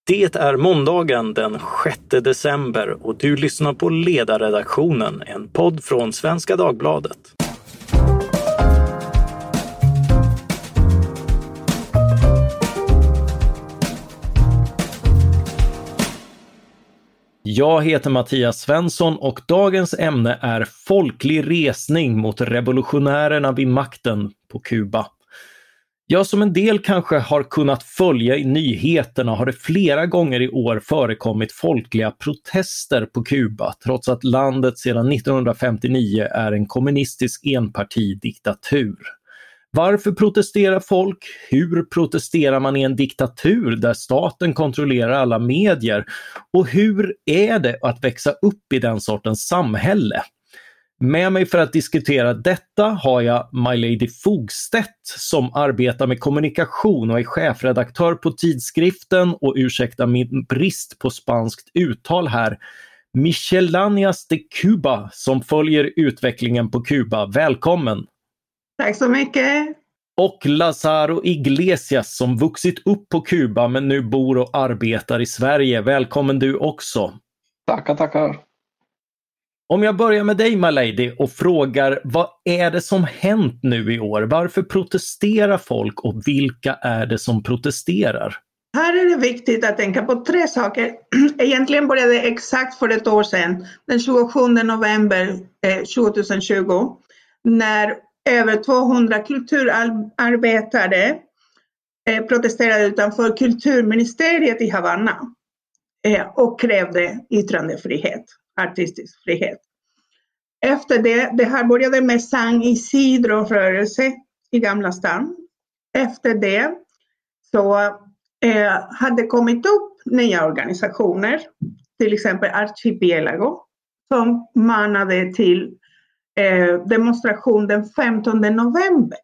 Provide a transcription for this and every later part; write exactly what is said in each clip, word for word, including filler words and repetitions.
Det är måndagen den sjätte december och du lyssnar på Ledarredaktionen, en podd från Svenska Dagbladet. Jag heter Mattias Svensson och dagens ämne är folklig resning mot revolutionärerna vid makten på Kuba. Ja, som en del kanske har kunnat följa i nyheterna har det flera gånger i år förekommit folkliga protester på Kuba, trots att landet sedan nittonhundrafemtionio är en kommunistisk enpartidiktatur. Varför protesterar folk? Hur protesterar man i en diktatur där staten kontrollerar alla medier? Och hur är det att växa upp i den sortens samhälle? Med mig för att diskutera detta har jag My Lady Fogstedt som arbetar med kommunikation och är chefredaktör på tidskriften, och ursäkta min brist på spanskt uttal här, Miscellaneas de Cuba som följer utvecklingen på Kuba. Välkommen! Tack så mycket! Och Lázaro Iglesias som vuxit upp på Kuba men nu bor och arbetar i Sverige. Välkommen du också! Tackar, tackar! Om jag börjar med dig, My Lady, och frågar vad är det som hänt nu i år? Varför protesterar folk och vilka är det som protesterar? Här är det viktigt att tänka på tre saker. Egentligen började det exakt för ett år sedan, den tjugosjunde november tjugohundratjugo, när över tvåhundra kulturarbetare protesterade utanför kulturministeriet i Havanna och krävde yttrandefrihet, artistisk frihet. Efter det, det här började med San Isidro-rörelse i Gamla stan. Efter det så eh, hade kommit upp nya organisationer, till exempel Archipelago, som manade till eh, demonstration den femtonde november.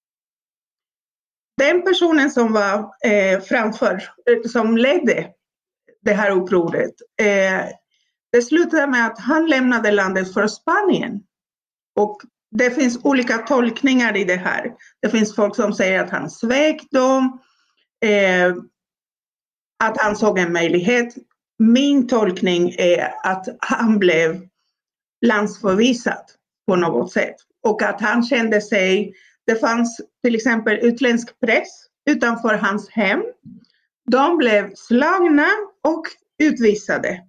Den personen som var eh, framför, som ledde det här upproret, eh, det slutade med att han lämnade landet för Spanien. Och det finns olika tolkningar i det här. Det finns folk som säger att han svek dem, eh, att han såg en möjlighet. Min tolkning är att han blev landsförvisad på något sätt. Och att han kände sig, det fanns till exempel utländsk press utanför hans hem. De blev slagna och utvisade.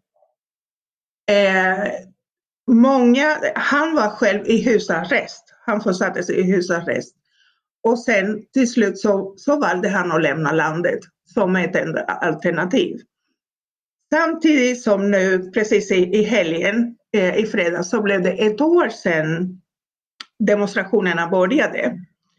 Eh, många, han var själv i husarrest. Han försattes i husarrest. Och sen till slut så, så valde han att lämna landet som ett enda alternativ. Samtidigt som nu precis i, i helgen, eh, i fredag, så blev det ett år sedan demonstrationerna började.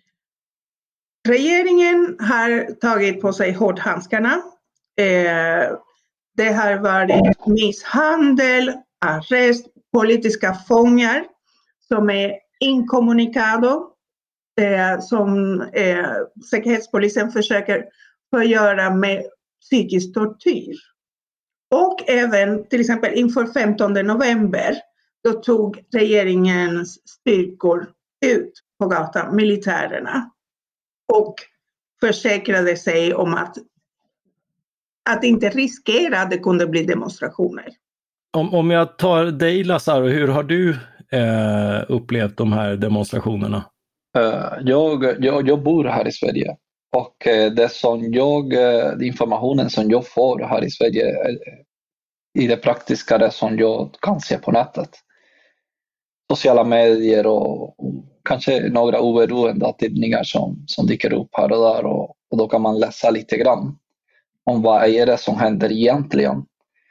Regeringen har tagit på sig hårdhandskarna. Eh, Det har varit misshandel, arrest, politiska fångar som är incommunicado, eh, som eh, säkerhetspolisen försöker förgöra med psykisk tortyr. Och även till exempel inför femtonde november, då tog regeringens styrkor ut på gatan, militärerna, och försäkrade sig om att att inte riskera att det kunde bli demonstrationer. Om, om jag tar dig, Lázaro, hur har du eh, upplevt de här demonstrationerna? Uh, jag, jag, jag bor här i Sverige och uh, det som jag, uh, informationen som jag får här i Sverige uh, i det praktiska, det som jag kan se på nätet. Sociala medier och, och kanske några oberoende tidningar som, som dyker upp här och där, och, och då kan man läsa lite grann om vad är det som händer egentligen.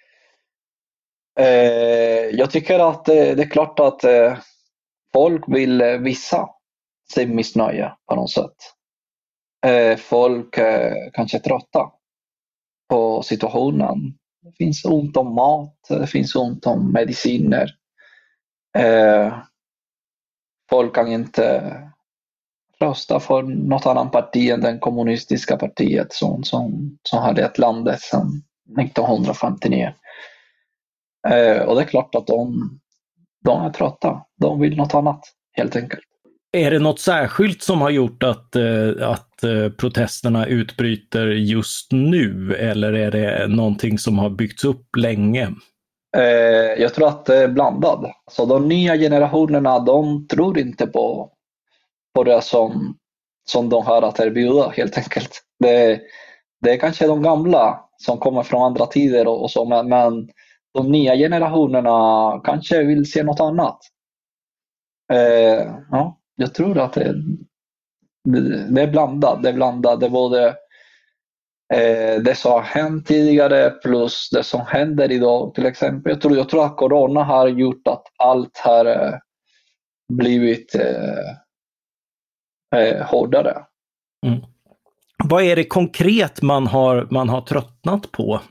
Eh, jag tycker att det, det är klart att eh, folk vill visa sin missnöje på något sätt. Eh, folk eh, kanske är trötta på situationen. Det finns ont om mat, det finns ont om mediciner. Eh, folk kan inte rösta för något annat parti än det kommunistiska partiet som, som, som hade ett landet sedan nittonhundrafemtionio. Eh, och det är klart att de, de är trötta. De vill något annat, helt enkelt. Är det något särskilt som har gjort att, att att eh, protesterna utbryter just nu, eller är det någonting som har byggts upp länge? Eh, jag tror att det är blandad. Så de nya generationerna, de tror inte på, på det som, som de har att erbjuda helt enkelt. Det, det är kanske de gamla som kommer från andra tider och, och så, men, men de nya generationerna kanske vill se något annat. Eh, ja, jag tror att det, det, det är blandat. Det är blandat. Det är både eh, det som har hänt tidigare plus det som händer idag. Till exempel, jag tror, jag tror att corona har gjort att allt har eh, blivit eh, eh, hårdare. Mm. Vad är det konkret man har, man har tröttnat på?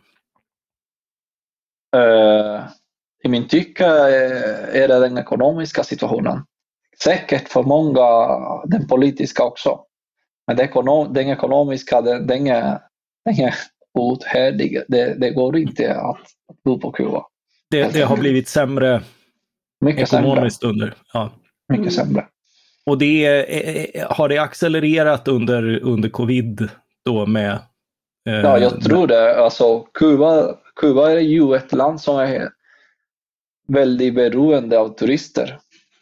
Uh, I min tycke är det den ekonomiska situationen. Säkert för många den politiska också. Men den, ekonom, den ekonomiska, den, den är, den är outhärdlig. Det, det går inte att, att bo på Kuba. Det, det har blivit sämre mycket ekonomiskt sämre. under. Ja. Mycket sämre. Och det är, har det accelererat under, under covid då med? Eh, ja, jag tror det. Alltså, Kuba, Kuba är ju ett land som är väldigt beroende av turister.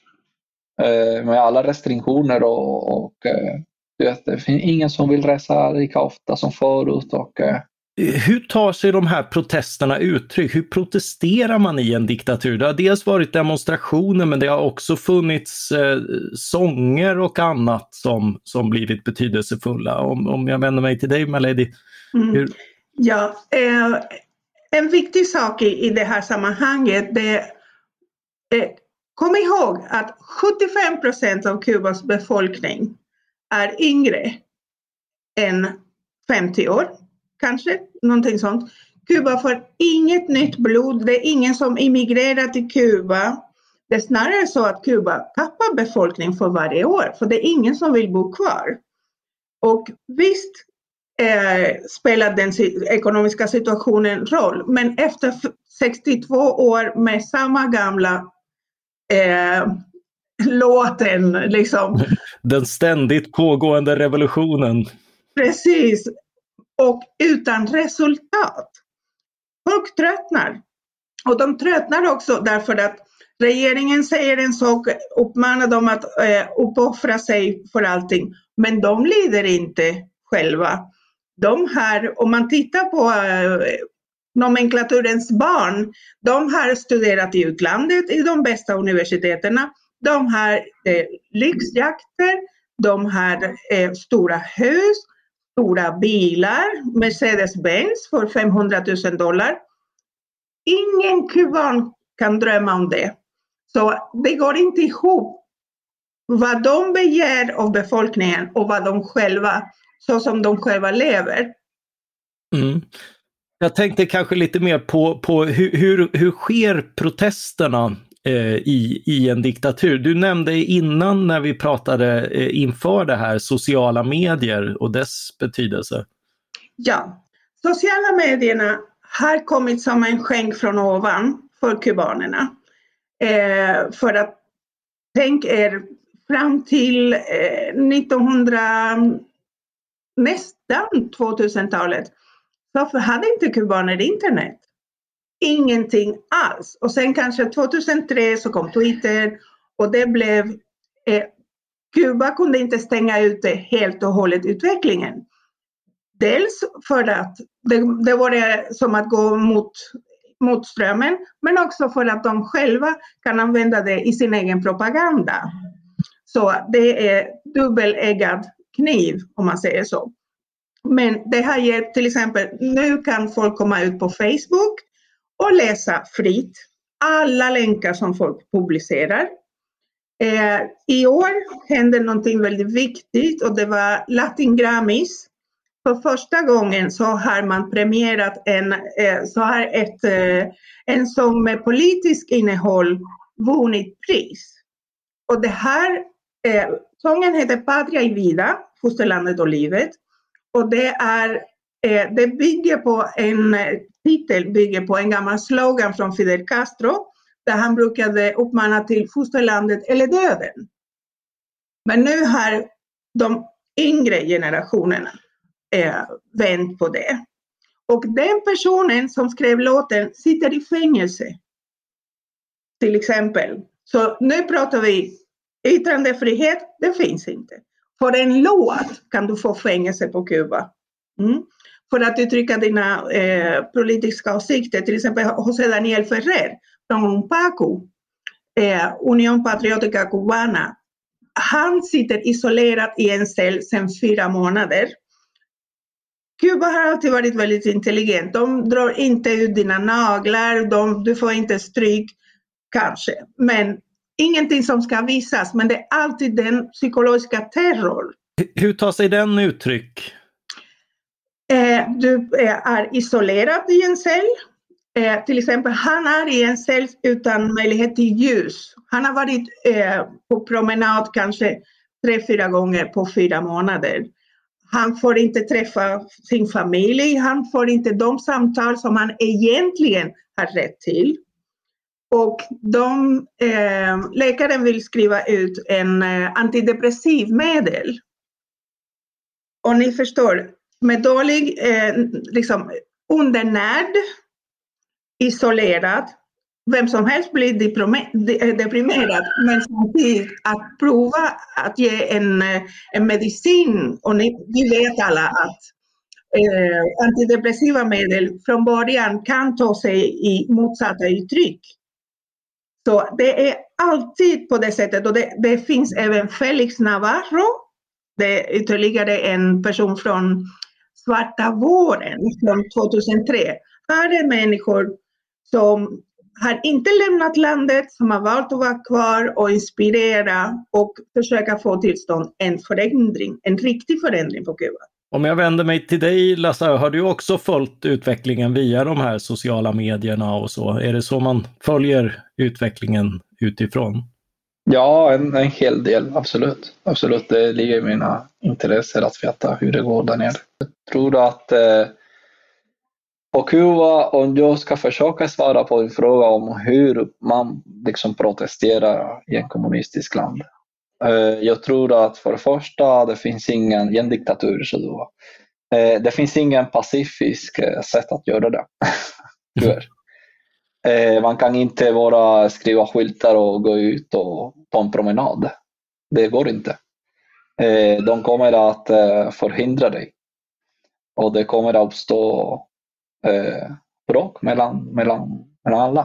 Eh, med alla restriktioner och, och eh, du vet, det finns ingen som vill resa lika ofta som förut. Och, eh. Hur tar sig de här protesterna uttryck? Hur protesterar man i en diktatur? Det har dels varit demonstrationer, men det har också funnits eh, sånger och annat som, som blivit betydelsefulla. Om, om jag vänder mig till dig, Maledi. Hur... Mm. Ja, eh, en viktig sak i, i det här sammanhanget, det eh, kom ihåg att sjuttiofem procent av Kubas befolkning är yngre än femtio år. Kanske, någonting sånt. Kuba får inget nytt blod. Det är ingen som immigrerar till Kuba. Det är snarare så att Kuba tappar befolkning för varje år. För det är ingen som vill bo kvar. Och visst eh, spelar den ekonomiska situationen roll. Men efter sextiotvå år med samma gamla eh, låten liksom. Den ständigt pågående revolutionen. Precis. Och utan resultat. Folk tröttnar. Och de tröttnar också därför att regeringen säger en sak, uppmanar dem att eh, uppoffra sig för allting. Men de lider inte själva. De här, om man tittar på eh, nomenklaturens barn, de har studerat i utlandet i de bästa universiteterna. De har eh, lyxjakter, de har eh, stora hus, stora bilar, Mercedes-Benz för femhundratusen dollar. Ingen kuban kan drömma om det. Så det går inte ihop vad de begär av befolkningen och vad de själva, så som de själva lever. Mm. Jag tänkte kanske lite mer på, på hur, hur, hur sker protesterna eh, i, i en diktatur? Du nämnde innan när vi pratade eh, inför det här sociala medier och dess betydelse. Ja, sociala medierna har kommit som en skänk från ovan för kubanerna. Eh, för att tänk er fram till eh, nittonhundra, nästan tvåtusentalet, så hade inte kubaner internet. Ingenting alls. Och sen kanske tjugohundratre så kom Twitter och det blev, eh, Kuba kunde inte stänga ut det helt och hållet utvecklingen. Dels för att det, det var det som att gå mot, mot strömmen, men också för att de själva kan använda det i sin egen propaganda. Så det är dubbeläggad kniv om man säger så. Men det har gett till exempel, nu kan folk komma ut på Facebook och läsa fritt alla länkar som folk publicerar. Eh, I år hände någonting väldigt viktigt och det var Latin Grammys. För första gången så har man premierat en, eh, så har ett, eh, en sång med politisk innehåll vunnit pris. Och det här, eh, sången heter Patria y Vida, Fosterlandet och livet. Och det, är, eh, det bygger på en titel, bygger på en gammal slogan från Fidel Castro. Där han brukade uppmana till fosterlandet eller döden. Men nu har de yngre generationerna eh, vänt på det. Och den personen som skrev låten sitter i fängelse. Till exempel. Så nu pratar vi yttrandefrihet, det finns inte. För en låt kan du få fängelse på Kuba. Mm. För att uttrycka dina eh, politiska åsikter. Till exempel José Daniel Ferrer från PACU, eh, Unión Patriótica Cubana. Han sitter isolerad i en cell sedan fyra månader. Kuba har alltid varit väldigt intelligent. De drar inte ut dina naglar, de, du får inte stryk, kanske. Men ingenting som ska visas, men det är alltid den psykologiska terror. Hur tar sig den uttryck? Eh, du eh, är isolerad i en cell. Eh, till exempel, han är i en cell utan möjlighet till ljus. Han har varit eh, på promenad kanske tre, fyra gånger på fyra månader. Han får inte träffa sin familj. Han får inte de samtal som han egentligen har rätt till. Och de, eh, läkaren vill skriva ut en eh, antidepressiv medel. Och ni förstår, med dålig, eh, liksom undernärd, isolerad, vem som helst blir deprimerad, men samtidigt att prova att ge en, en medicin, och ni, vi vet alla att eh, antidepressiva medel från början kan ta sig i motsatta uttryck. Så det är alltid på det sättet, och det, det finns även Felix Navarro, det är ytterligare en person från Svarta våren från tjugohundratre. Här är människor som har inte lämnat landet, som har valt att vara kvar och inspirera och försöka få tillstånd en förändring, en riktig förändring på Kuba. Om jag vänder mig till dig, Lasse, har du också följt utvecklingen via de här sociala medierna och så? Är det så man följer utvecklingen utifrån? Ja, en, en hel del, absolut. Absolut, det ligger i mina intressen att veta hur det går där nere. Jag tror att eh, på Kuba, om jag ska försöka svara på en fråga om hur man liksom protesterar i en kommunistisk land. Eh, jag tror att för det första, det finns ingen, en diktatur, så då, eh, det finns ingen pacifisk sätt att göra det. Tyvärr. Eh, man kan inte bara skriva skyltar och gå ut och ta en promenad. Det går inte. Eh, de kommer att eh, förhindra dig. Och det kommer att uppstå eh, bråk mellan, mellan, mellan alla.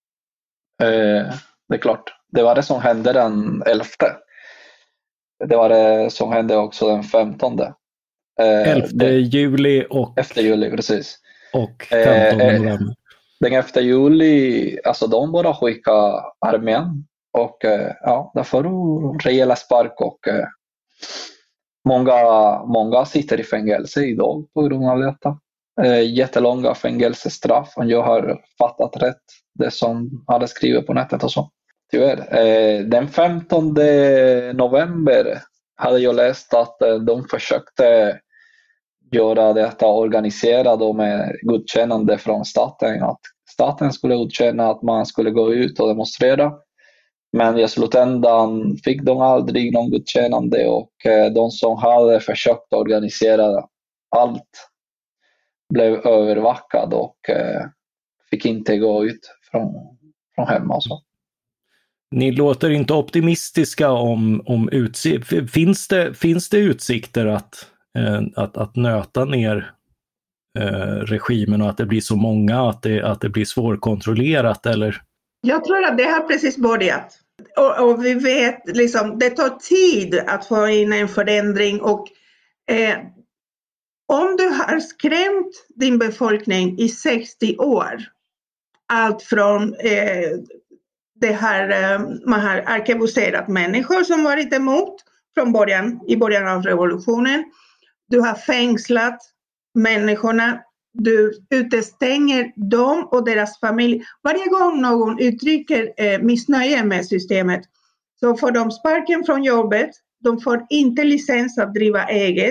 Eh, det är klart. Det var det som hände den elfte. Det var det som hände också den femtonde. Eh, elfte juli och... elfte juli, precis. Och femtonde november. Eh, Den elfte juli, alltså de bara skickade armén och ja, där får du rejäla spark och eh, många, många sitter i fängelse idag på grund av detta. Eh, jättelånga fängelsestraff, om jag har fattat rätt det som hade skrivit på nätet och så. Tyvärr. Eh, den femtonde november hade jag läst att eh, de försökte göra detta organiserat och med godkännande från staten, att staten skulle godkänna att man skulle gå ut och demonstrera, men i slutändan fick de aldrig någon godkännande, och de som hade försökt organisera allt blev övervakade och fick inte gå ut från, från hemma och så. Ni låter inte optimistiska om, om utsikter. Finns det, finns det utsikter att Att, att nöta ner eh, regimen och att det blir så många att det, att det blir svårkontrollerat, eller? Jag tror att det har precis börjat. Och, och vi vet, liksom, det tar tid att få in en förändring, och eh, om du har skrämt din befolkning i sextio år, allt från eh, det här, eh, man har arkebuserat människor som varit emot från början, i början av revolutionen. Du har fängslat människorna, du utestänger dem och deras familj. Varje gång någon uttrycker eh, missnöje med systemet så får de sparken från jobbet, de får inte licens att driva eget.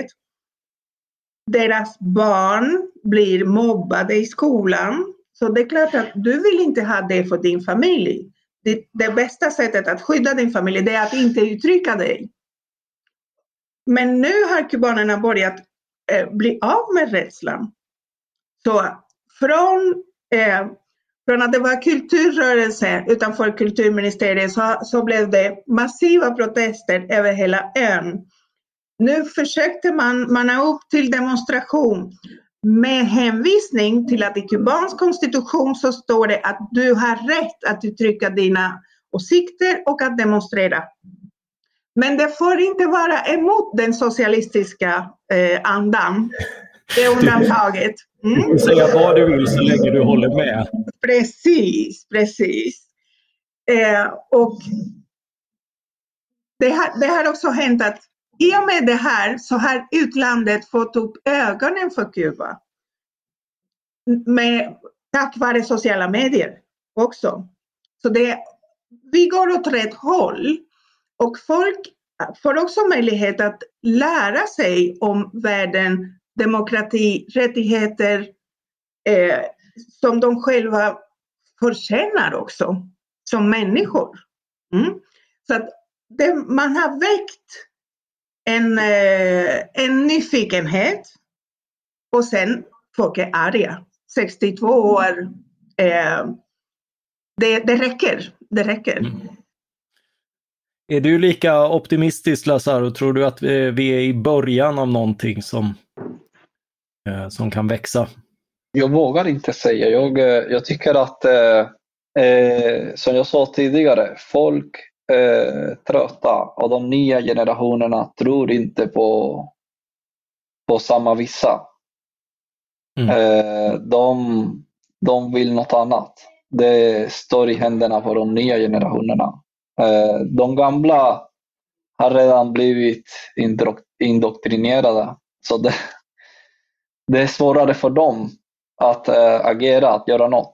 Deras barn blir mobbade i skolan. Så det är klart att du vill inte ha det för din familj. Det, det bästa sättet att skydda din familj, det är att inte uttrycka dig. Men nu har kubanerna börjat eh, bli av med rädslan. Så från, eh, från att det var kulturrörelse utanför kulturministeriet så, så blev det massiva protester över hela ön. Nu försökte man manna upp till demonstration med hänvisning till att i kubansk konstitution så står det att du har rätt att uttrycka dina åsikter och att demonstrera. Men det får inte vara emot den socialistiska eh, andan. Det är undantaget. Mm. Du får säga vad du vill så länge du håller med. Precis, precis. Eh, och det har, det har också hänt att i och med det här så har utlandet fått upp ögonen för Kuba. Med, tack vare sociala medier också. Så det, vi går åt rätt håll. Och folk får också möjlighet att lära sig om världen, demokrati, rättigheter eh, som de själva förtjänar också som människor. Mm. Så att det, man har väckt en, eh, en nyfikenhet och sen folk är arga. sextiotvå år, eh, det, det räcker. Det räcker. Mm. Är du lika optimistisk, Lazaro? Tror du att vi är i början av någonting som, eh, som kan växa? Jag vågar inte säga. Jag, jag tycker att, eh, eh, som jag sa tidigare, folk är trötta och de nya generationerna tror inte på, på samma vissa. Mm. Eh, de, de vill något annat. Det står i händerna på de nya generationerna. Eh, de gamla har redan blivit indoktrinerade. Så det, det är svårare för dem att äh, agera, att göra något.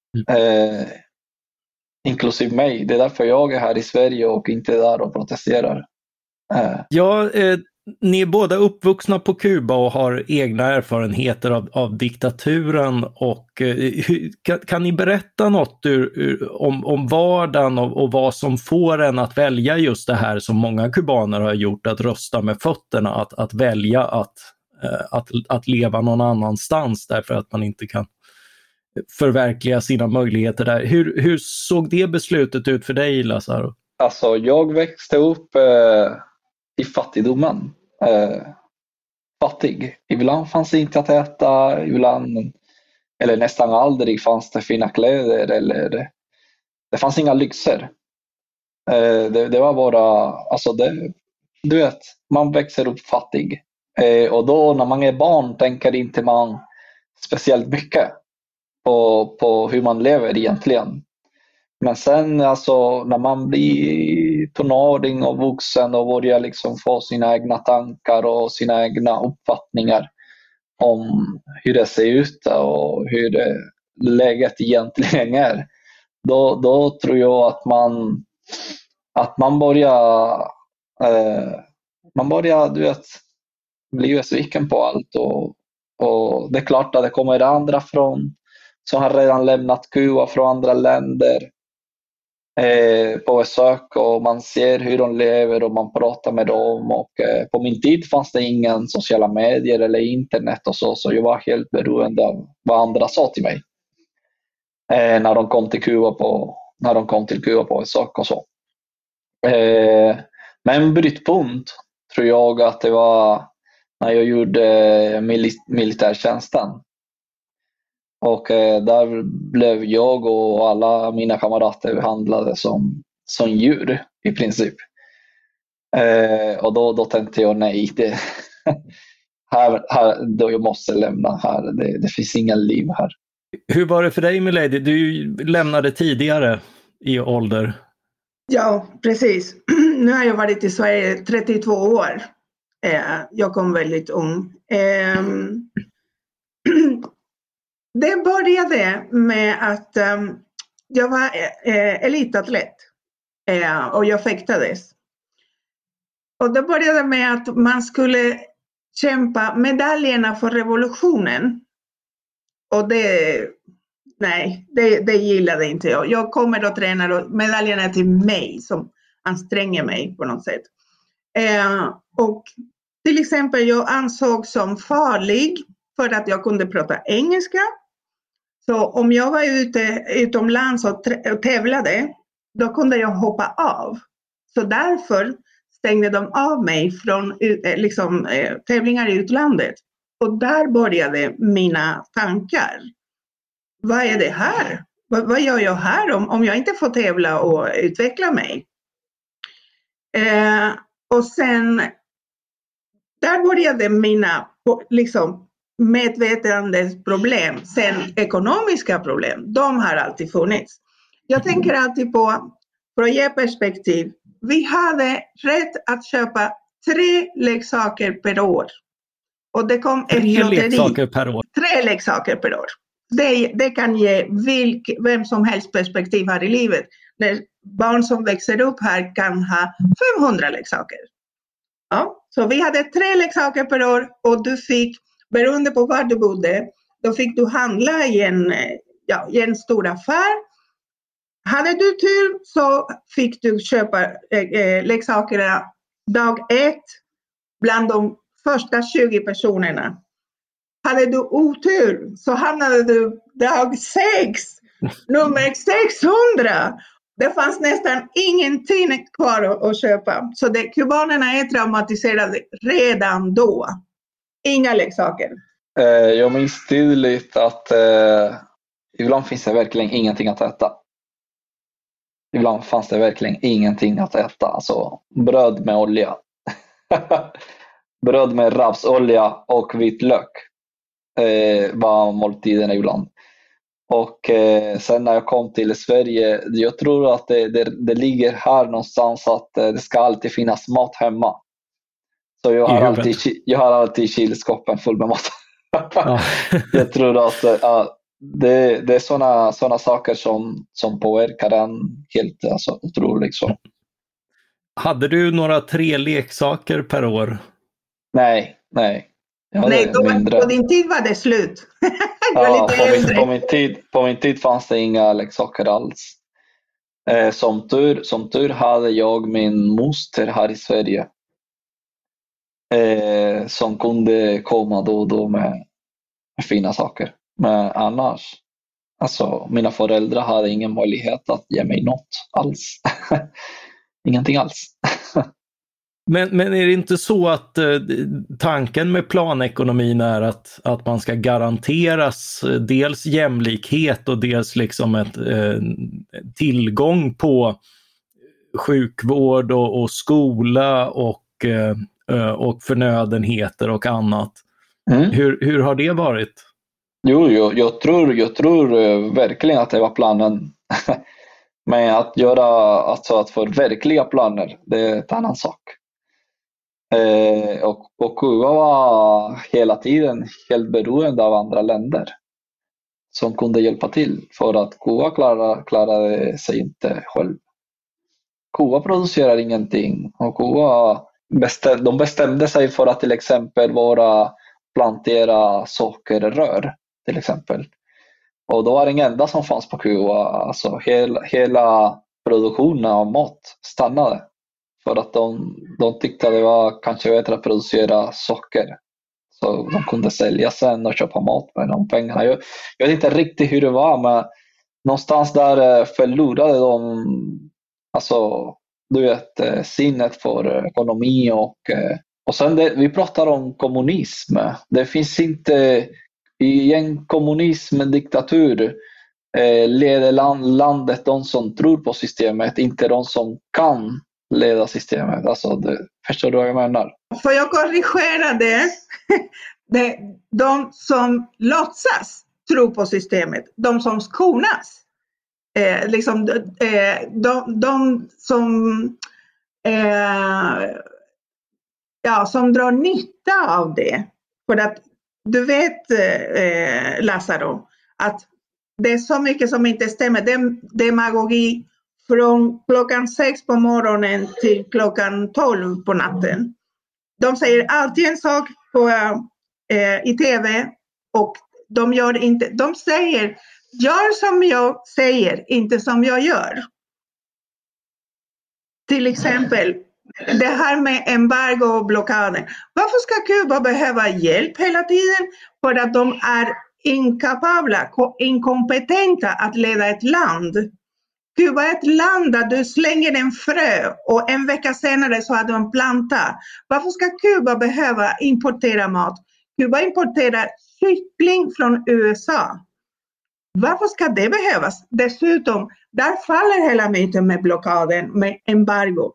Eh, inklusive mig. Det är därför jag är här i Sverige och inte där och protesterar. Eh. Ja, eh, ni är båda uppvuxna på Kuba och har egna erfarenheter av, av diktaturen. Och, eh, kan, kan ni berätta något ur, ur, om, om vardagen och, och vad som får en att välja just det här som många kubaner har gjort, att rösta med fötterna, att, att välja att Att, att leva någon annanstans därför att man inte kan förverkliga sina möjligheter där. Hur, hur såg det beslutet ut för dig, Lazaro? Alltså, jag växte upp eh, i fattigdomen. Eh, fattig. Ibland fanns det inte att äta, ibland, eller nästan aldrig fanns det fina kläder, eller det fanns inga lyxer. Eh, det, det var bara, alltså det, du vet, man växer upp fattig. Eh, och då när man är barn tänker inte man speciellt mycket på, på hur man lever egentligen. Men sen alltså, när man blir tonåring och vuxen och börjar liksom få sina egna tankar och sina egna uppfattningar om hur det ser ut och hur det, läget egentligen är, då, då tror jag att man att man börjar eh, man börjar, du vet, bli besviken på allt. Och, och det är klart att det kommer andra från som har redan lämnat Kuba från andra länder eh, på besök, och man ser hur de lever och man pratar med dem. Och eh, på min tid fanns det ingen sociala medier eller internet och så, så jag var helt beroende av vad andra sa till mig eh, när de kom till Kuba på när de kom till Kuba på besök och så. Eh, men brytpunkt tror jag att det var när jag gjorde mil- militärtjänsten. Och eh, där blev jag och alla mina kamrater behandlade som, som djur i princip. Eh, och då, då tänkte jag nej, det, här, här, då jag måste lämna här. Det, det finns ingen liv här. Hur var det för dig, Milady? Du lämnade tidigare i ålder. Ja, precis. Nu har jag varit i Sverige trettiotvå år. Jag kom väldigt ung. Det började med att jag var elitatlet och jag fäktades. Och det började med att man skulle kämpa medaljerna för revolutionen. Och det, nej, det, det gillade inte jag. Jag kommer och tränar och medaljerna till mig som anstränger mig på något sätt. Och till exempel jag ansåg som farlig för att jag kunde prata engelska. Så om jag var ute utomlands och tävlade, då kunde jag hoppa av. Så därför stängde de av mig från liksom, tävlingar i utlandet. Och där började mina tankar. Vad är det här? Vad, vad gör jag här om, om jag inte får tävla och utveckla mig? Eh, och sen, där började mina liksom, medvetandesproblem. Sen ekonomiska problem, de har alltid funnits. Jag tänker alltid på, för att ge perspektiv. Vi hade rätt att köpa tre leksaker per år. Och det kom tre ett lotteri. leksaker per år. Tre leksaker per år. Det, det kan ge vilk, vem som helst perspektiv här i livet. När barn som växer upp här kan ha femhundra leksaker. Ja, så vi hade tre leksaker per år och du fick, beroende på var du bodde, då fick du handla i en, ja, i en stor affär. Hade du tur så fick du köpa eh, leksakerna dag ett bland de första tjugo personerna. Hade du otur så hamnade du dag sex, nummer sexhundra. Det fanns nästan ingenting kvar att, att köpa. Så det, kubanerna är traumatiserade redan då. Inga leksaker. Eh, jag minns tydligt att eh, ibland finns det verkligen ingenting att äta. Ibland fanns det verkligen ingenting att äta. Alltså bröd med olja. Bröd med rapsolja och vitlök eh, var måltiden ibland. Och eh, sen när jag kom till Sverige, jag tror att det, det, det ligger här någonstans att eh, det ska alltid finnas mat hemma. Så jag har, alltid, jag har alltid kylskåpen full med mat. Ja. Jag tror att äh, det, det är sådana såna saker som, som påverkar en helt alltså, otroligt. Så. Hade du några tre leksaker per år? Nej, nej. Nej, då, på din tid var det slut. Ja, på, min, på, min tid, på min tid fanns det inga leksaker alls. Eh, som, tur, som tur hade jag min moster här i Sverige. Eh, som kunde komma då och då med, med fina saker. Men annars, alltså mina föräldrar hade ingen möjlighet att ge mig något alls. Ingenting alls. Men, men är det inte så att eh, tanken med planekonomin är att, att man ska garanteras eh, dels jämlikhet och dels liksom ett, eh, tillgång på sjukvård och, och skola och, eh, och förnödenheter och annat. Mm. Hur, hur har det varit? Jo, jag, jag, tror, jag tror verkligen att det var planen. Men att göra, alltså att förverkliga planer, det är en annan sak. Eh, och, och Kuba var hela tiden helt beroende av andra länder som kunde hjälpa till, för att Kuba klarade, klarade sig inte själv. Kuba producerar ingenting och Kuba bestäm, de bestämde sig för att till exempel vara plantera sockerrör till exempel. Och då var det ingen enda som fanns på Kuba. Alltså hela, hela produktionen av mat stannade. För att de, de tyckte att det var kanske bättre att producera socker. Så de kunde sälja sen och köpa mat med de pengarna. Jag, jag vet inte riktigt hur det var, men någonstans där förlorade de alltså, du vet, sinnet för ekonomi. Och, och sen det, vi pratar om kommunism. Det finns inte i en kommunism, en diktatur, eh, leder land, landet de som tror på systemet, inte de som kan leda systemet. Alltså, det, förstår du vad jag menar? Får jag korrigera det? det de som låtsas tro på systemet, de som skonas. Eh, liksom, eh, de, de som, eh, ja, som drar nytta av det. För att du vet, eh, Lazaro, att det är så mycket som inte stämmer. Det är demagogi från klockan sex på morgonen till klockan tolv på natten. De säger alltid en sak på, eh, i tv och de gör inte, de säger gör som jag säger, inte som jag gör. Till exempel, det här med embargo och blockaden. Varför ska Kuba behöva hjälp hela tiden? För att de är inkapabla, inkompetenta att leda ett land. Kuba är ett land där du slänger en frö och en vecka senare så har du en planta. Varför ska Kuba behöva importera mat? Kuba importerar kyckling från U S A. Varför ska det behövas? Dessutom, där faller hela myten med blockaden, med embargo.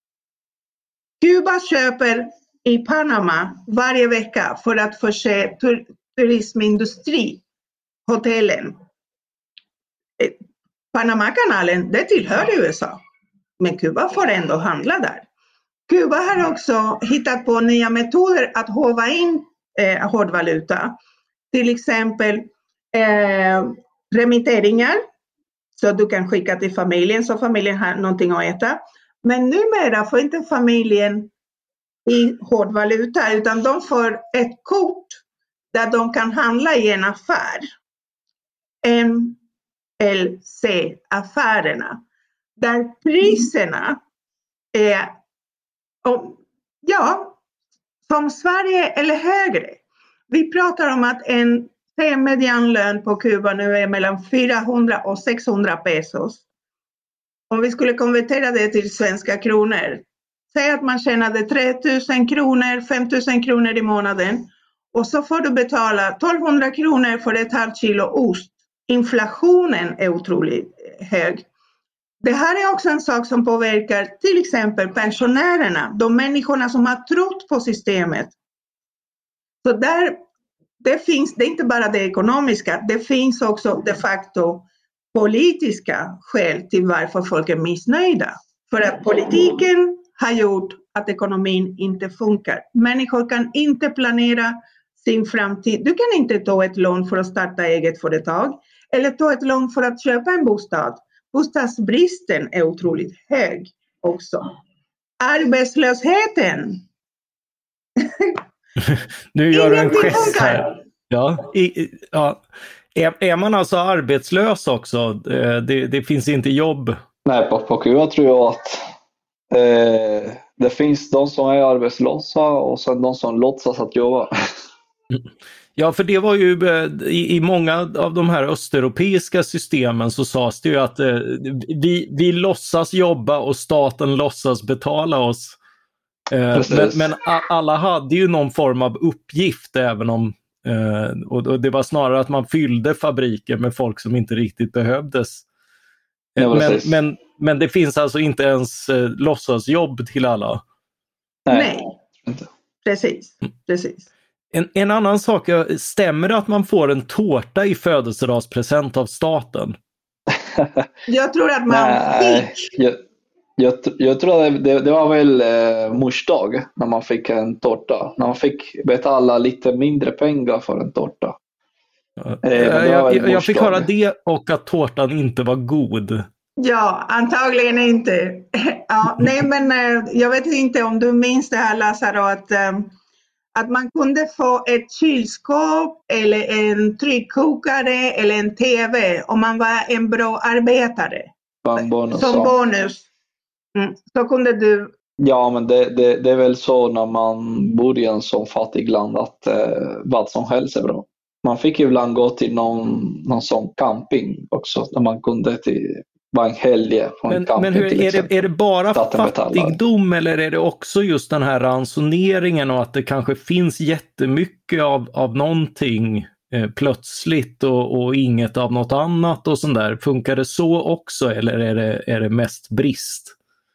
Kuba köper i Panama varje vecka för att förse tur- turismindustri, hotellen. Panamakanalen, det tillhör U S A. Men Kuba får ändå handla där. Kuba har också hittat på nya metoder att håva in eh, hårdvaluta. Till exempel eh, remitteringar. Så du kan skicka till familjen så familjen har någonting att äta. Men numera får inte familjen i hårdvaluta utan de får ett kort där de kan handla i en affär. M L C-affärerna. Där priserna är, ja, som Sverige eller högre. Vi pratar om att en medianlön på Kuba nu är mellan fyrahundra och sexhundra pesos. Om vi skulle konvertera det till svenska kronor. Säg att man tjänade tre tusen kronor, fem tusen kronor i månaden. Och så får du betala tolvhundra kronor för ett halvt kilo ost. Inflationen är otroligt hög. Det här är också en sak som påverkar till exempel pensionärerna. De människorna som har trott på systemet. Så där, det finns, det är inte bara det ekonomiska. Det finns också de facto politiska skäl till varför folk är missnöjda. För att politiken har gjort att ekonomin inte funkar. Människor kan inte planera sin framtid. Du kan inte ta ett lån för att starta eget företag. Eller ta ett lån för att köpa en bostad. Bostadsbristen är otroligt hög också. Arbetslösheten. Nu gör du en gest här. Ja, i, ja. Är, är man alltså arbetslös också? Det, det finns inte jobb? Nej, på, på Kuba tror jag att eh, det finns de som är arbetslösa och sen de som låtsas att jobba. Ja, för det var ju i, i många av de här östeuropeiska systemen så sades det ju att eh, vi, vi låtsas jobba och staten låtsas betala oss. Eh, men men a, alla hade ju någon form av uppgift även om eh, och, och det var snarare att man fyllde fabriker med folk som inte riktigt behövdes. Eh, ja, men, men, men det finns alltså inte ens eh, låtsasjobb till alla. Nej, Nej. precis, precis. En, en annan sak, stämmer det att man får en tårta i födelsedagspresent av staten? Jag tror att man Nej, fick. Jag, jag, jag tror att det, det var väl eh, mors dag när man fick en tårta. När man fick betala lite mindre pengar för en tårta. Eh, jag, jag, jag fick höra det och att tårtan inte var god. Ja, antagligen inte. Ja, nej, men jag vet inte om du minns det här, Lazaro, att Att man kunde få ett kylskåp eller en tryckkokare eller en tv om man var en bra arbetare. Bonus, som ja. bonus. Mm. Så kunde du... Ja, men det, det, det är väl så när man bor i en sån fattig land att eh, vad som helst är bra. Man fick ibland gå till någon, någon sån camping också. Där man kunde till vara en helg på en men, camping. Men hur, är, det, är det bara fattigdom eller är det också just den här ransoneringen och att det kanske finns jättemycket av, av någonting eh, plötsligt och, och inget av något annat och sånt där? Funkar det så också eller är det, är det mest brist?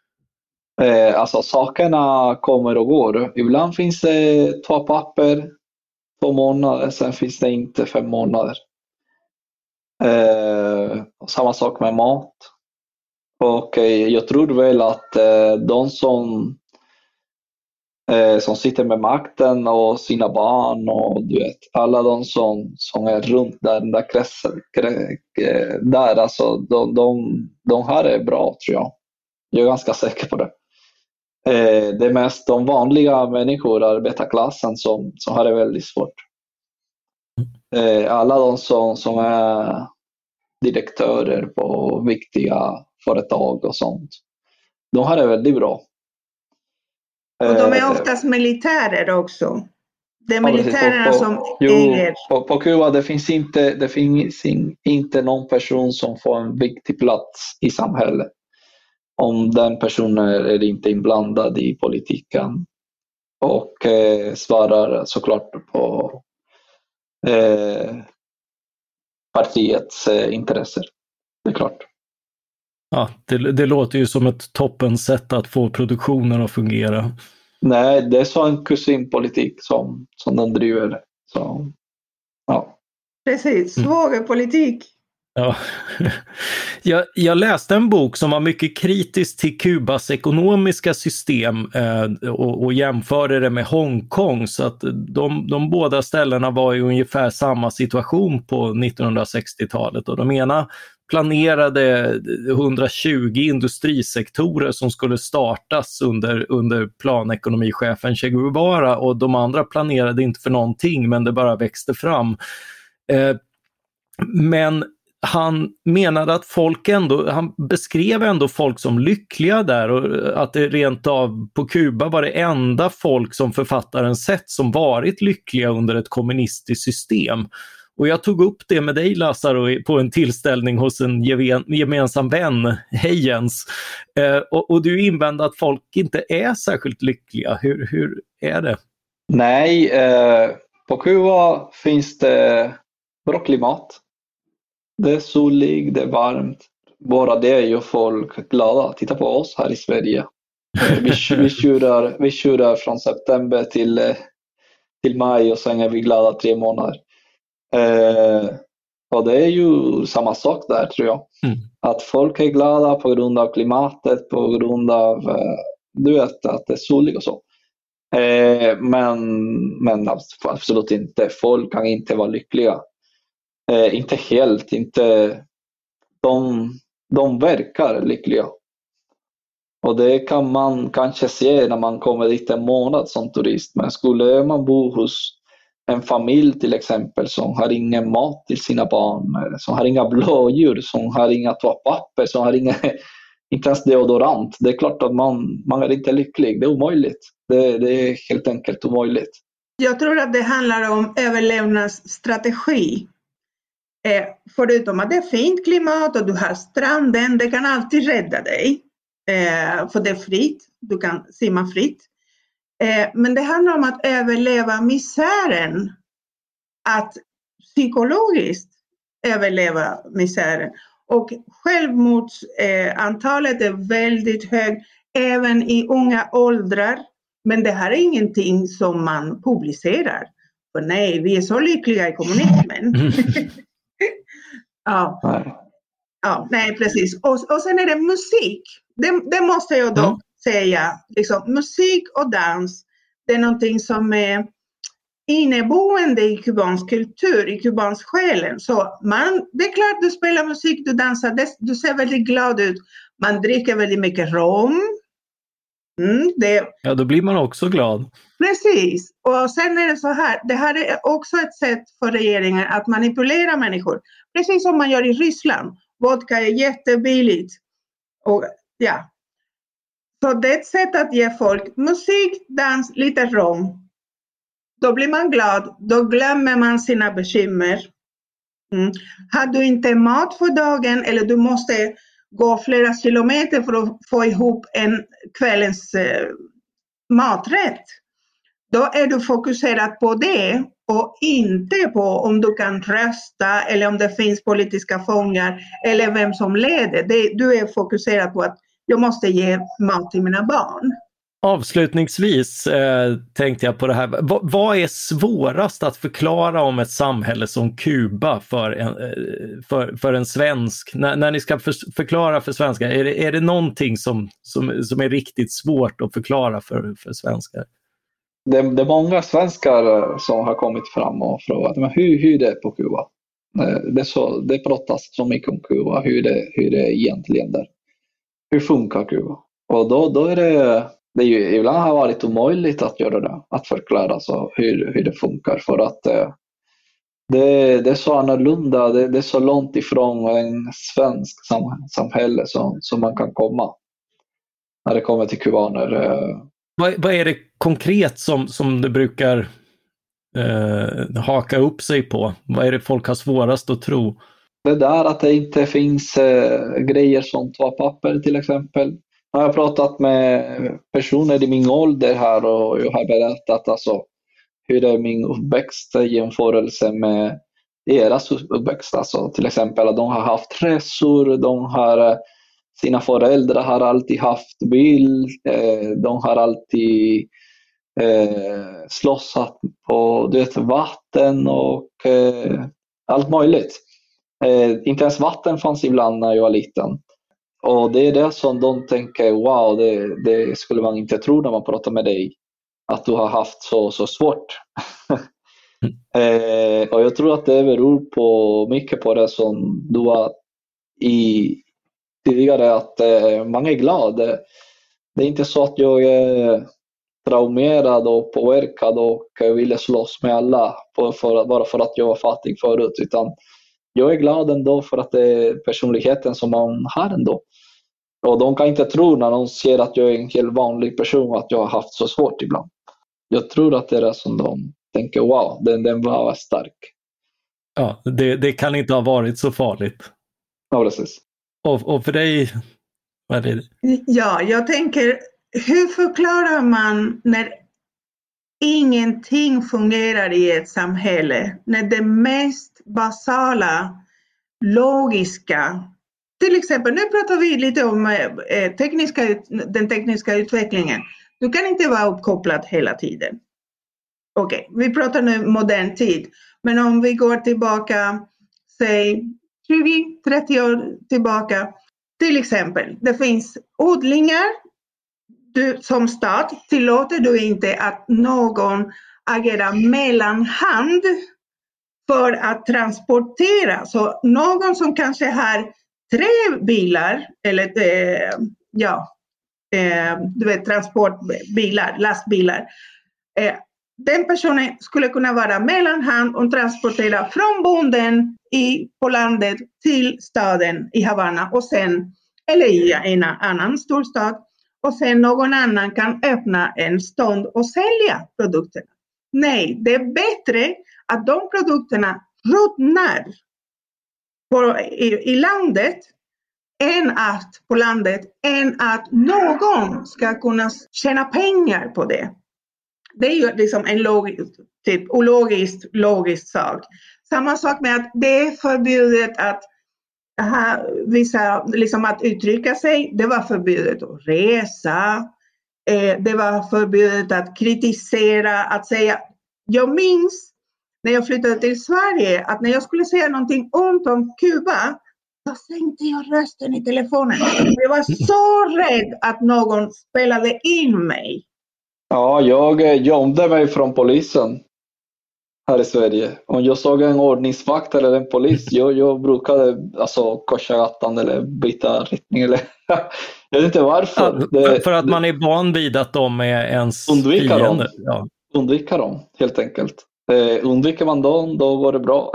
Eh, alltså sakerna kommer och går. Ibland finns det två papper, två månader, sen finns det inte fem månader. Eh, samma sak med mat. Och eh, jag tror väl att eh, de som, eh, som sitter med makten och sina barn och du vet, alla de som, som är runt där, den där kretsen, där, alltså, de, de, de här är bra tror jag. Jag är ganska säker på det. Eh, det är mest de vanliga människor, arbetarklassen, som, som har det väldigt svårt. Eh, alla de som, som är direktörer på viktiga företag och sånt, de har det väldigt bra. Och de är oftast militärer också. Det är militärerna på, på, som jo, äger. På, på Kuba det finns, inte, det finns inte någon person som får en viktig plats i samhället. Om den personen är inte inblandad i politiken. Och eh, svarar såklart på eh, partiets eh, intressen. Det är klart. Ja, det, det låter ju som ett toppen sätt att få produktionen att fungera. Nej, det är så en kusinpolitik som, som den driver. Så, ja. Precis, svågerpolitik. Ja. jag, jag läste en bok som var mycket kritisk till Kubas ekonomiska system eh, och, och jämförde det med Hongkong, så att de, de båda ställena var i ungefär samma situation på nittonhundrasextiotalet, och de ena planerade hundratjugo industrisektorer som skulle startas under, under planekonomichefen Che Guevara, och de andra planerade inte för någonting, men det bara växte fram. Eh, men han menade att folk ändå, han beskrev ändå folk som lyckliga där, och att det rent av på Kuba var det enda folk som författaren sett som varit lyckliga under ett kommunistiskt system. Och jag tog upp det med dig, Lazaro, på en tillställning hos en gemensam vän, Hejens. Eh, och, och du invände att folk inte är särskilt lyckliga. Hur, hur är det? Nej, eh, på Kuba finns det bra klimat. Det är soligt, det är varmt. Bara det gör folk glada. Titta på oss här i Sverige. Eh, vi, vi, tjurar, vi tjurar från september till, eh, till maj och sen är vi glada tre månader. Eh, och det är ju samma sak där, tror jag. Mm. Att folk är glada på grund av klimatet, på grund av eh, du vet, att det är soligt och så. Eh, men, men absolut inte. Folk kan inte vara lyckliga. Eh, inte helt. Inte, de, de verkar lyckliga. Och det kan man kanske se när man kommer dit en månad som turist. Men skulle man bo hos en familj till exempel som har ingen mat till sina barn, som har inga blådjur, som har inga toapapper, som har inga, inte ens deodorant. Det är klart att man, man är inte lycklig. Det är omöjligt. Det, det är helt enkelt omöjligt. Jag tror att det handlar om överlevnadsstrategi. Eh, förutom att det är fint klimat och du har stranden, det kan alltid rädda dig. Eh, för det är fritt, du kan simma fritt. Eh, men det handlar om att överleva misären. Att psykologiskt överleva misären. Och självmordsantalet eh, är väldigt högt även i unga åldrar. Men det här är ingenting som man publicerar. För nej, vi är så lyckliga i kommunismen. ja. ja, nej precis. Och, och sen är det musik. Det, det måste jag dock mm. säga. Liksom, musik och dans, det är någonting som är inneboende i kubansk kultur, i kubansk själen. Så man, det är klart du spelar musik, du dansar, det, du ser väldigt glad ut. Man dricker väldigt mycket rom. Mm, det, ja, då blir man också glad. Precis. Och sen är det så här, det här är också ett sätt för regeringen att manipulera människor. Precis som man gör i Ryssland. Vodka är jättebilligt. Och ja. Så det är ett sätt att ge folk musik, dans, lite rom. Då blir man glad. Då glömmer man sina bekymmer. Mm. Har du inte mat för dagen eller du måste gå flera kilometer för att få ihop en kvällens eh, maträtt. Då är du fokuserad på det och inte på om du kan rösta eller om det finns politiska fångar eller vem som leder. Det, du är fokuserad på att jag måste ge mat till mina barn. Avslutningsvis eh, tänkte jag på det här. V- vad är svårast att förklara om ett samhälle som Kuba för en, för, för en svensk? När, när ni ska för, förklara för svenskar, är det, är det någonting som, som, som är riktigt svårt att förklara för, för svenskar? Det, det är många svenskar som har kommit fram och frågat men hur, hur det är på Kuba. Det, är så, det pratas så mycket om Kuba, hur det, hur det egentligen är. Hur funkar Kuba? Och då, då är det Det är ju, ibland har varit omöjligt att göra det, att förklara så hur, hur det funkar för att eh, det, det är så annorlunda, det, det är så långt ifrån en svensk sam, samhälle som, som man kan komma när det kommer till kubaner. Eh, Vad, vad är det konkret som, som du brukar eh, haka upp sig på? Vad är det folk har svårast att tro? Det där att det inte finns eh, grejer som toapapper till exempel. Jag har pratat med personer i min ålder här och jag har berättat alltså, hur det är min uppväxt i jämförelse med deras uppväxt. Alltså, till exempel att de har haft resor, de har, sina föräldrar har alltid haft bil, eh, de har alltid eh, slåssat på du vet, vatten och eh, allt möjligt. Eh, inte ens vatten fanns ibland när jag var liten. Och det är det som de tänker, wow, det, det skulle man inte tro när man pratar med dig. Att du har haft så, så svårt. eh, och jag tror att det beror på mycket på det som du har i tidigare, att eh, man är glad. Det är inte så att jag är traumerad och påverkad och ville slåss med alla på, för, bara för att jag var fattig förut, utan jag är glad ändå för att det är personligheten som man har ändå. Och de kan inte tro när de ser att jag är en helt vanlig person att jag har haft så svårt ibland. Jag tror att det är det som de tänker, wow, den, den var stark. Ja, det, det kan inte ha varit så farligt. Ja, precis. Och, och för dig, vad är det? Ja, jag tänker, hur förklarar man när ingenting fungerar i ett samhälle? När det mest basala, logiska, till exempel, nu pratar vi lite om eh, tekniska, den tekniska utvecklingen. Du kan inte vara uppkopplad hela tiden. Okej, okay, vi pratar nu modern tid. Men om vi går tillbaka, säg tjugo till trettio år tillbaka. Till exempel, det finns odlingar. Du, som stat tillåter du inte att någon agerar mellanhand för att transportera. Så någon som kanske har tre bilar, eller eh, ja, eh, du vet, transportbilar, lastbilar. Eh, den personen skulle kunna vara mellanhand och transportera från bonden i, på landet till staden i Havanna och sen, eller i en annan storstad. Och sen någon annan kan öppna en stånd och sälja produkterna. Nej, det är bättre att de produkterna ruttnar på, i, i landet än att, på landet än att någon ska kunna tjäna pengar på det. Det är ju liksom en logisk, typ ologisk, logisk sak. Samma sak med att det är förbjudet att aha, vissa, liksom att uttrycka sig. Det var förbjudet att resa. Eh, det var förbjudet att kritisera, att säga. Jag minns när jag flyttade till Sverige att när jag skulle säga någonting ont om Kuba, då sänkte jag rösten i telefonen. Jag var så rädd att någon spelade in mig. Ja, jag gömde mig från polisen här i Sverige. Om jag såg en ordningsvakt eller en polis, jag, jag brukade alltså korsa gatan eller byta riktning. Eller jag vet inte varför. Ja, det, för att man är van vid att de är ens undvika fiender. Dem. Ja. Undvika dem, helt enkelt. Eh, undviker man dem, då går det bra.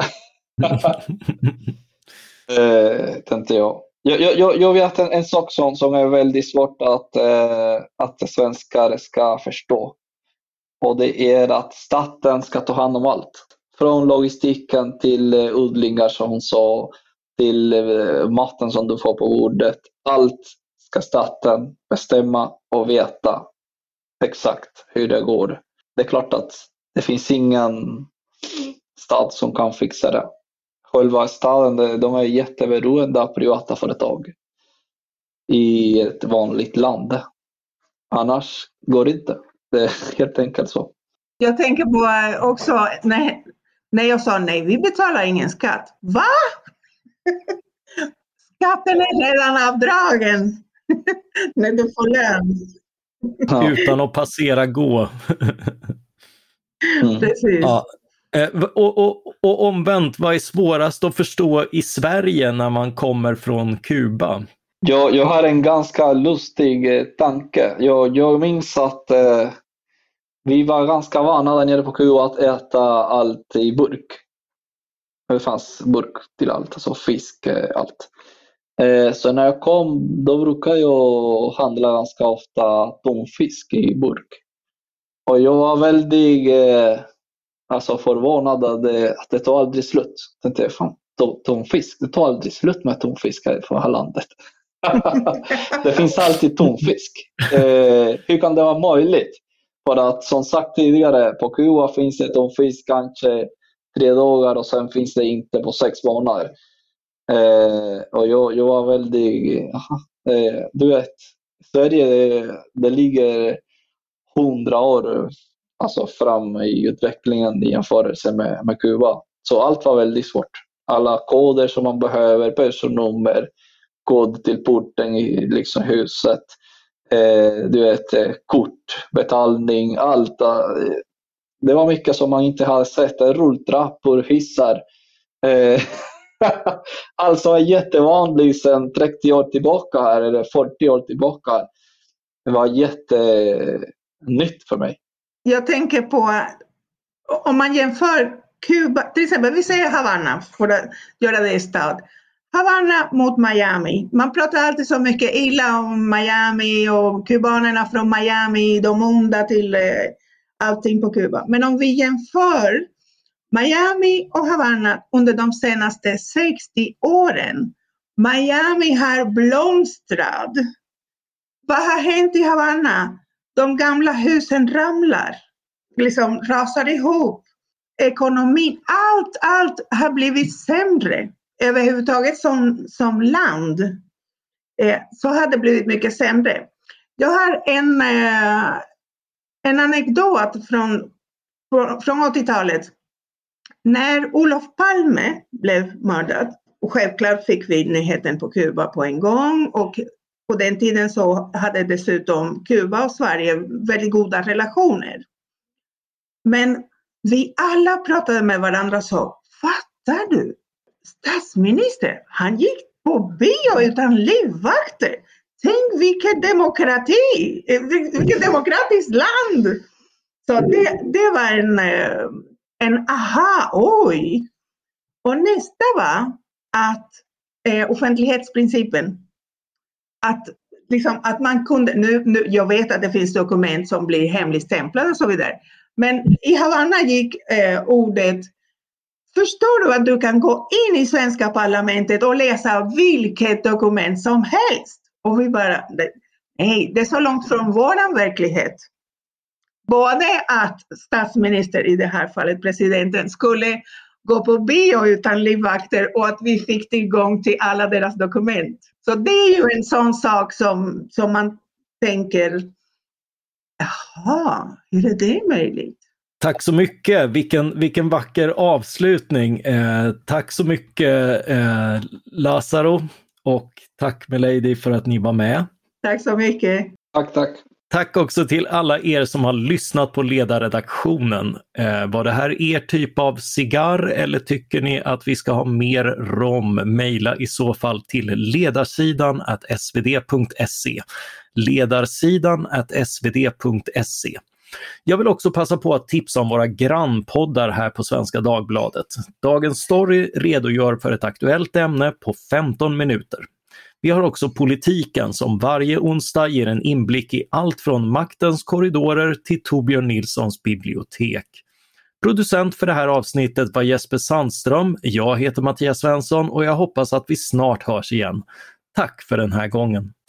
eh, tänkte jag. Jag, jag, jag vet en, en sak som, som är väldigt svårt att, eh, att svenskar ska förstå. Och det är att staten ska ta hand om allt. Från logistiken till eh, odlingar som hon sa, till eh, maten som du får på bordet. Allt ska staten bestämma och veta exakt hur det går. Det är klart att det finns ingen stad som kan fixa det. Själva staden, de är jätteberoende av privata företag i ett vanligt land. Annars går det inte. Det är helt enkelt så. Jag tänker på också när, när jag sa nej, vi betalar ingen skatt. Va? Skatten är redan avdragen när du får lön. Ja. Utan att passera gå. Mm. Precis. Ja. Och, och, och omvänt, vad är svårast att förstå i Sverige när man kommer från Kuba? Jag, jag har en ganska lustig eh, tanke. Jag, jag minns att eh, vi var ganska vana där nere på Kuba att äta allt i burk. Det fanns burk till allt, alltså fisk, eh, allt. Eh, så när jag kom, då brukar jag handla ganska ofta tonfisk i burk. Och jag var väldigt eh, alltså förvånad att det, att det tar aldrig slut. Jag tänkte, fan, tonfisk, det tar aldrig slut med tonfisk här i det här landet. Det finns alltid tonfisk. Eh, hur kan det vara möjligt? För att som sagt tidigare, på Kuba finns det tonfisk kanske tre dagar och sen finns det inte på sex månader. Eh, och jag, jag var väldigt, aha, eh, du vet, Sverige det, det ligger hundra år alltså fram i utvecklingen i jämförelse med, med Kuba. Så allt var väldigt svårt. Alla koder som man behöver, personnummer, kod till porten i liksom huset, eh, du vet, eh, kort, betalning, allt. Eh, det var mycket som man inte hade sett. Rulltrappor, hissar. Eh, alltså är jättevanligt sedan trettio år tillbaka här, eller fyrtio år tillbaka. Det var jättenytt för mig. Jag tänker på, om man jämför Kuba, till exempel vi säger Havanna för att göra det i stad. Havanna mot Miami. Man pratar alltid så mycket illa om Miami och kubanerna från Miami, de onda till eh, allting på Kuba. Men om vi jämför Miami och Havanna under de senaste sextio åren. Miami har blomstrat. Vad har hänt i Havanna? De gamla husen ramlar, liksom rasar ihop. Ekonomin, allt, allt har blivit sämre. Överhuvudtaget som, som land eh, så har det blivit mycket sämre. Jag har en, eh, en anekdot från, från åttiotalet. När Olof Palme blev mördad, och självklart fick vi nyheten på Kuba på en gång, och på den tiden så hade dessutom Kuba och Sverige väldigt goda relationer. Men vi alla pratade med varandra och sa, fattar du? Statsminister, han gick på bio utan livvakter. Tänk vilken demokrati, vilket demokratiskt land. Så det, det var en, en aha, oj. Och nästa var att eh, offentlighetsprincipen. Att, liksom, att man kunde, nu, nu, jag vet att det finns dokument som blir hemligstämplade och så vidare. Men i Havanna gick eh, ordet, förstår du att du kan gå in i svenska parlamentet och läsa vilket dokument som helst? Och vi bara, nej, det är så långt från våran verklighet. Både att statsminister, i det här fallet presidenten, skulle gå på bio utan livvakter och att vi fick tillgång till alla deras dokument. Så det är ju en sån sak som, som man tänker, jaha, hur är det möjligt? Tack så mycket, vilken, vilken vacker avslutning. Eh, tack så mycket eh, Lazaro, och tack Milady för att ni var med. Tack så mycket. Tack, tack. Tack också till alla er som har lyssnat på ledarredaktionen. Eh, var det här er typ av cigarr, eller tycker ni att vi ska ha mer rom? Maila i så fall till ledarsidan at svd punkt se. Ledarsidan at svd punkt se. Jag vill också passa på att tipsa om våra grannpoddar här på Svenska Dagbladet. Dagens story redogör för ett aktuellt ämne på femton minuter. Vi har också Politiken som varje onsdag ger en inblick i allt från maktens korridorer till Torbjörn Nilssons bibliotek. Producent för det här avsnittet var Jesper Sandström. Jag heter Mattias Svensson och jag hoppas att vi snart hörs igen. Tack för den här gången.